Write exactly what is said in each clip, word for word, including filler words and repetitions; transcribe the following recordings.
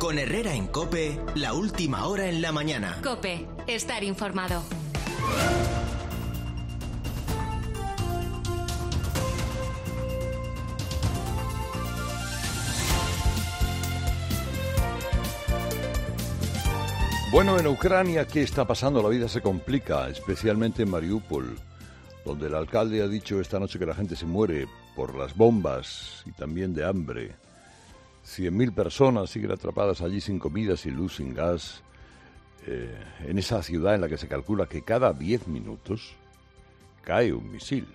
Con Herrera en COPE, la última hora en la mañana. COPE, estar informado. Bueno, en Ucrania, ¿qué está pasando? La vida se complica, especialmente en Mariupol, donde el alcalde ha dicho esta noche que la gente se muere por las bombas y también de hambre. Cien mil personas siguen atrapadas allí sin comida, sin luz, sin gas, eh, en esa ciudad en la que se calcula que cada diez minutos cae un misil.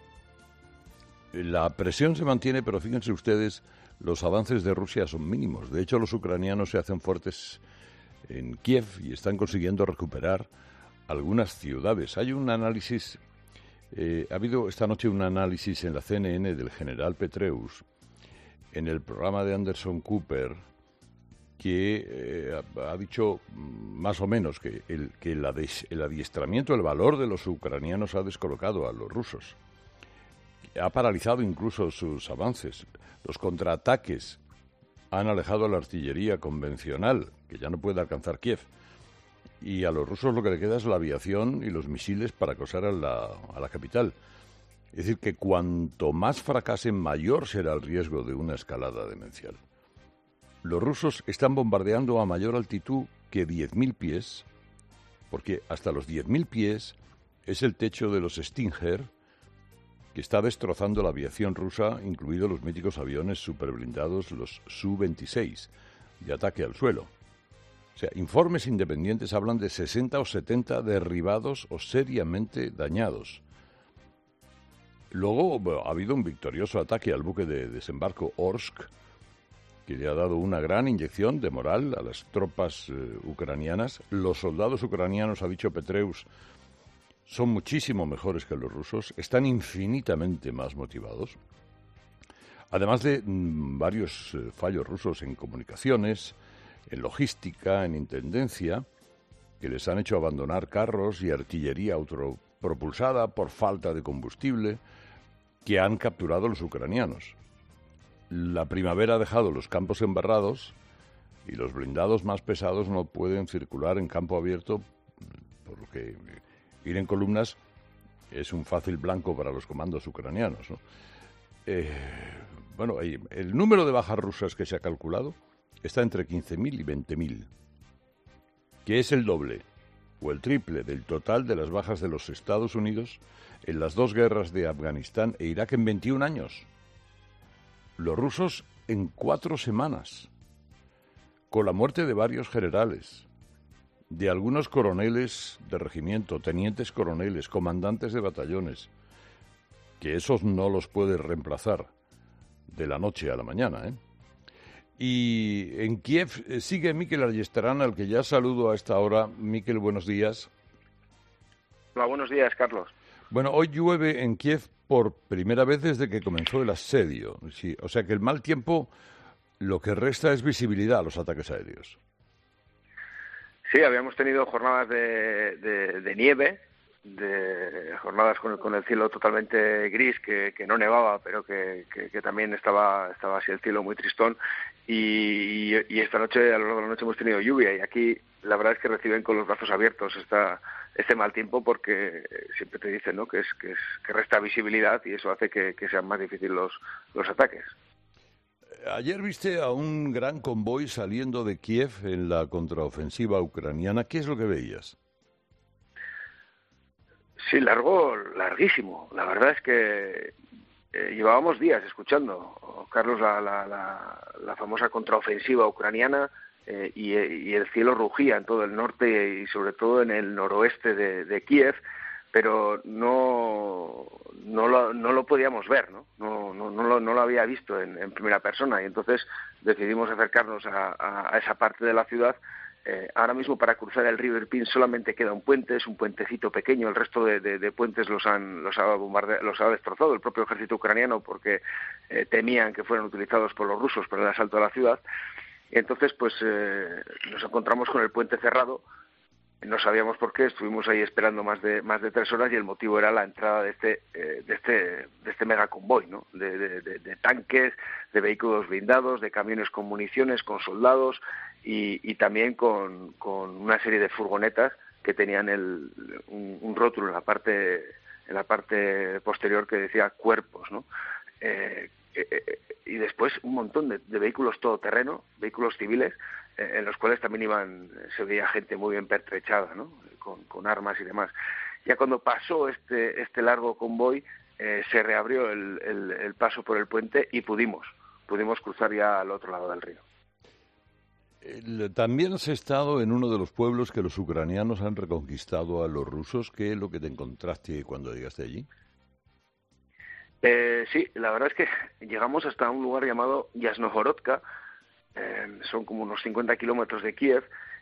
La presión se mantiene, pero fíjense ustedes, los avances de Rusia son mínimos. De hecho, los ucranianos se hacen fuertes en Kiev y están consiguiendo recuperar algunas ciudades. Hay un análisis, eh, ha habido esta noche un análisis en la C N N del general Petraeus, en el programa de Anderson Cooper, que eh, ha dicho más o menos que, el, que el, ades, el adiestramiento, el valor de los ucranianos ha descolocado a los rusos. Ha paralizado incluso sus avances. Los contraataques han alejado a la artillería convencional, que ya no puede alcanzar Kiev. Y a los rusos lo que le queda es la aviación y los misiles para acosar a la, a la capital. Es decir, que cuanto más fracasen, mayor será el riesgo de una escalada demencial. Los rusos están bombardeando a mayor altitud que diez mil pies, porque hasta los diez mil pies es el techo de los Stinger, que está destrozando la aviación rusa, incluidos los míticos aviones superblindados, los Su veintiséis, de ataque al suelo. O sea, informes independientes hablan de sesenta o setenta derribados o seriamente dañados. Luego bueno, ha habido un victorioso ataque al buque de desembarco Orsk, que le ha dado una gran inyección de moral a las tropas eh, ucranianas. Los soldados ucranianos, ha dicho Petraeus, son muchísimo mejores que los rusos, están infinitamente más motivados. Además de mmm, varios eh, fallos rusos en comunicaciones, en logística, en intendencia, que les han hecho abandonar carros y artillería autopropulsada por falta de combustible, que han capturado los ucranianos. La primavera ha dejado los campos embarrados y los blindados más pesados no pueden circular en campo abierto, por lo que ir en columnas es un fácil blanco para los comandos ucranianos, ¿no? Eh, bueno, el número de bajas rusas que se ha calculado está entre quince mil y veinte mil, que es el doble o el triple del total de las bajas de los Estados Unidos en las dos guerras de Afganistán e Irak en veintiún años. Los rusos en cuatro semanas, con la muerte de varios generales, de algunos coroneles de regimiento, tenientes coroneles, comandantes de batallones, que esos no los puede reemplazar de la noche a la mañana, ¿eh? Y en Kiev eh, sigue Mikel Ayestarán, al que ya saludo a esta hora. Mikel, buenos días. Hola, buenos días, Carlos. Bueno, hoy llueve en Kiev por primera vez desde que comenzó el asedio. Sí, o sea que el mal tiempo lo que resta es visibilidad a los ataques aéreos. Sí, habíamos tenido jornadas de, de, de nieve, de jornadas con el, con el cielo totalmente gris, que, que no nevaba, pero que, que, que también estaba, estaba así el cielo muy tristón. Y, y, y esta noche, a lo largo de la noche, hemos tenido lluvia. Y aquí la verdad es que reciben con los brazos abiertos esta, este mal tiempo, porque siempre te dicen, ¿no?, que, es, que, es, que resta visibilidad y eso hace que, que sean más difíciles los, los ataques. Ayer viste a un gran convoy saliendo de Kiev en la contraofensiva ucraniana. ¿Qué es lo que veías? Sí, largo, larguísimo. La verdad es que eh, llevábamos días escuchando, Carlos, la, la, la, la famosa contraofensiva ucraniana eh, y, y el cielo rugía en todo el norte y sobre todo en el noroeste de, de Kiev, pero no no lo, no lo podíamos ver, ¿no? No, no, no, lo, no lo había visto en, en primera persona y entonces decidimos acercarnos a, a, a esa parte de la ciudad. Eh, ahora mismo para cruzar el río Irpin solamente queda un puente, es un puentecito pequeño, el resto de, de, de puentes los han los ha bombardeado, los ha destrozado el propio ejército ucraniano porque eh, temían que fueran utilizados por los rusos para el asalto a la ciudad. Y entonces pues eh, nos encontramos con el puente cerrado no sabíamos por qué, estuvimos ahí esperando más de más de tres horas y el motivo era la entrada de este eh, de este de este mega convoy, ¿no? De, de, de, de tanques, de vehículos blindados, de camiones con municiones, con soldados y, y también con, con una serie de furgonetas que tenían el, un, un rótulo en la parte en la parte posterior que decía cuerpos, ¿no? Eh, eh, y después un montón de, de vehículos todoterreno, vehículos civiles, eh, en los cuales también iban, se veía gente muy bien pertrechada, ¿no? Con, con armas y demás. Ya cuando pasó este este largo convoy, eh, se reabrió el, el, el paso por el puente y pudimos, pudimos cruzar ya al otro lado del río. El, también has estado en uno de los pueblos que los ucranianos han reconquistado a los rusos. ¿Qué es lo que te encontraste cuando llegaste allí? Eh, sí, la verdad es que llegamos hasta un lugar llamado Yasnohorodka, eh, son como unos cincuenta kilómetros de Kiev,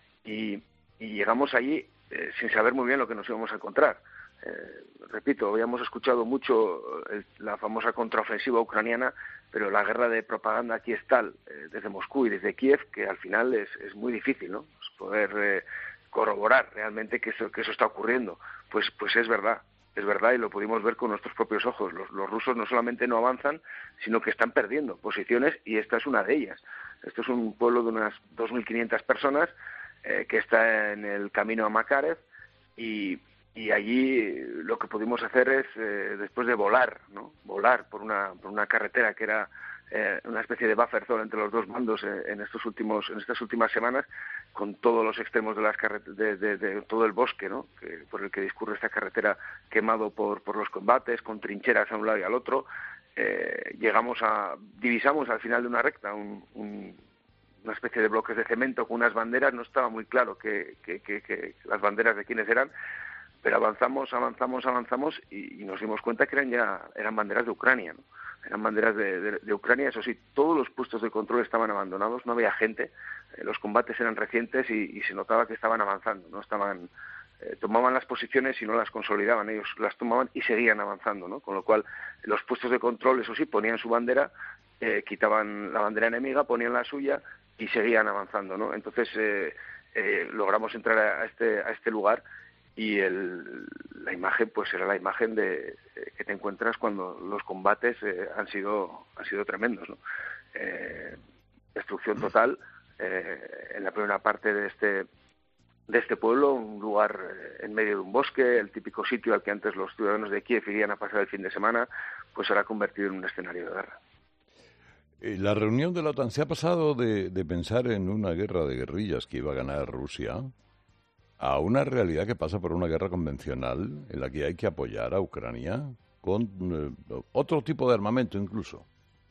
y, y llegamos allí eh, sin saber muy bien lo que nos íbamos a encontrar. Eh, repito, habíamos escuchado mucho el, la famosa contraofensiva ucraniana, pero la guerra de propaganda aquí es tal, eh, desde Moscú y desde Kiev, que al final es, es muy difícil, ¿no? Pues poder eh, corroborar realmente que eso, que eso está ocurriendo. Pues, pues es verdad. Es verdad, y lo pudimos ver con nuestros propios ojos. Los, los rusos no solamente no avanzan, sino que están perdiendo posiciones, y esta es una de ellas. Esto es un pueblo de unas dos mil quinientas personas eh, que está en el camino a Makarev, y, y allí lo que pudimos hacer es, eh, después de volar, ¿no? Volar por una, por una carretera que era eh, una especie de buffer zone entre los dos bandos eh, en estos últimos, en estas últimas semanas, con todos los extremos de las carret- de, de, de todo el bosque, ¿no? Que, por el que discurre esta carretera, quemado por, por los combates, con trincheras a un lado y al otro. Eh, llegamos a, divisamos al final de una recta un, un, una especie de bloques de cemento con unas banderas. No estaba muy claro que, que, que, que las banderas de quiénes eran, pero avanzamos, avanzamos, avanzamos y, y nos dimos cuenta que eran ya eran banderas de Ucrania, ¿no? Eran banderas de, de, de Ucrania. Eso sí, todos los puestos de control estaban abandonados, no había gente, eh, los combates eran recientes y, y se notaba que estaban avanzando, no estaban eh, tomaban las posiciones y no las consolidaban, ellos las tomaban y seguían avanzando, ¿no? Con lo cual los puestos de control, eso sí, ponían su bandera, eh, quitaban la bandera enemiga, ponían la suya y seguían avanzando, ¿no? Entonces eh, eh, logramos entrar a este a este lugar. Y el, la imagen, pues era la imagen de eh, que te encuentras cuando los combates eh, han sido han sido tremendos, ¿no? Eh, destrucción total eh, en la primera parte de este de este pueblo, un lugar eh, en medio de un bosque, el típico sitio al que antes los ciudadanos de Kiev irían a pasar el fin de semana, pues ahora convertido en un escenario de guerra. La reunión de la OTAN, ¿se ha pasado de, de pensar en una guerra de guerrillas que iba a ganar Rusia a una realidad que pasa por una guerra convencional en la que hay que apoyar a Ucrania con eh, otro tipo de armamento incluso?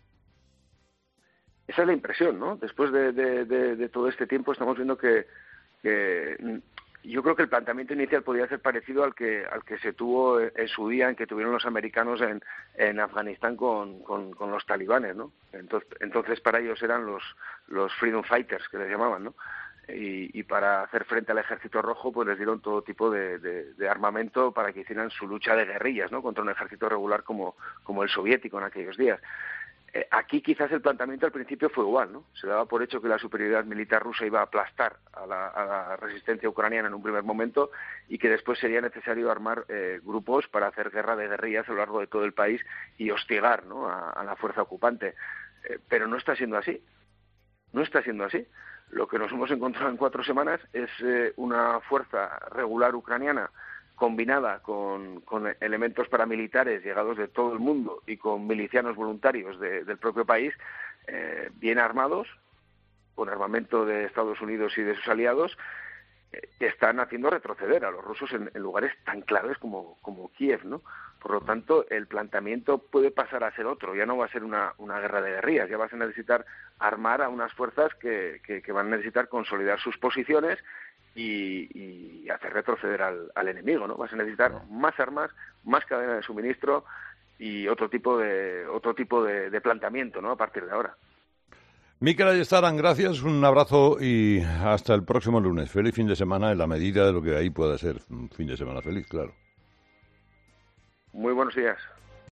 Esa es la impresión, ¿no? Después de, de, de, de todo este tiempo estamos viendo que, que yo creo que el planteamiento inicial podría ser parecido al que al que se tuvo en su día, en que tuvieron los americanos en, en Afganistán con, con, con los talibanes, ¿no? Entonces, entonces para ellos eran los, los freedom fighters, que les llamaban, ¿no? Y, y para hacer frente al ejército rojo pues les dieron todo tipo de, de, de armamento para que hicieran su lucha de guerrillas, ¿no? Contra un ejército regular como, como el soviético en aquellos días. Eh, aquí quizás el planteamiento al principio fue igual, ¿no? Se daba por hecho que la superioridad militar rusa iba a aplastar a la, a la resistencia ucraniana en un primer momento y que después sería necesario armar eh, grupos para hacer guerra de guerrillas a lo largo de todo el país y hostigar, ¿no? a, a la fuerza ocupante. Eh, pero no está siendo así. No está siendo así. Lo que nos hemos encontrado en cuatro semanas es eh, una fuerza regular ucraniana combinada con, con elementos paramilitares llegados de todo el mundo y con milicianos voluntarios de, del propio país, eh, bien armados, con armamento de Estados Unidos y de sus aliados, eh, que están haciendo retroceder a los rusos en, en lugares tan claves como, como Kiev, ¿no? Por lo tanto, el planteamiento puede pasar a ser otro. Ya no va a ser una, una guerra de guerrillas, ya vas a necesitar armar a unas fuerzas que, que, que van a necesitar consolidar sus posiciones y, y hacer retroceder al, al enemigo, ¿no? Vas a necesitar más armas, más cadena de suministro y otro tipo de otro tipo de, de planteamiento, ¿no? A partir de ahora. Mikel Ayestaran, gracias, un abrazo y hasta el próximo lunes. Feliz fin de semana en la medida de lo que ahí pueda ser un fin de semana feliz, claro. Muy buenos días.